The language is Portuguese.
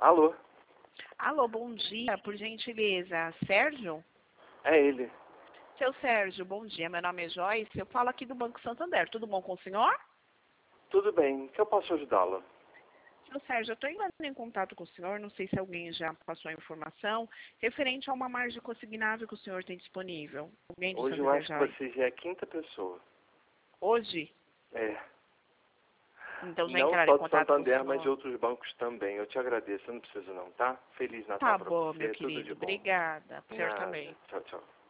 Alô? Alô, bom dia, por gentileza. Sérgio? É ele. Seu Sérgio, bom dia. Meu nome é Joyce, eu falo aqui do Banco Santander. Tudo bom com o senhor? Tudo bem, que eu posso ajudá-la? Seu Sérgio, eu estou entrando em contato com o senhor, não sei se alguém já passou a informação, referente a uma margem consignável que o senhor tem disponível. Alguém do Hoje eu Santander acho que já... você já é a quinta pessoa. Hoje? É. Então já Não entraram em só do contato com o Santander, mas de senhor? outros bancos também. Eu te agradeço, eu não preciso não, tá? Feliz Natal Tá pra bom, meu você, tudo de querido. bom. Obrigada. Pro senhor Nada. também. Tchau, tchau.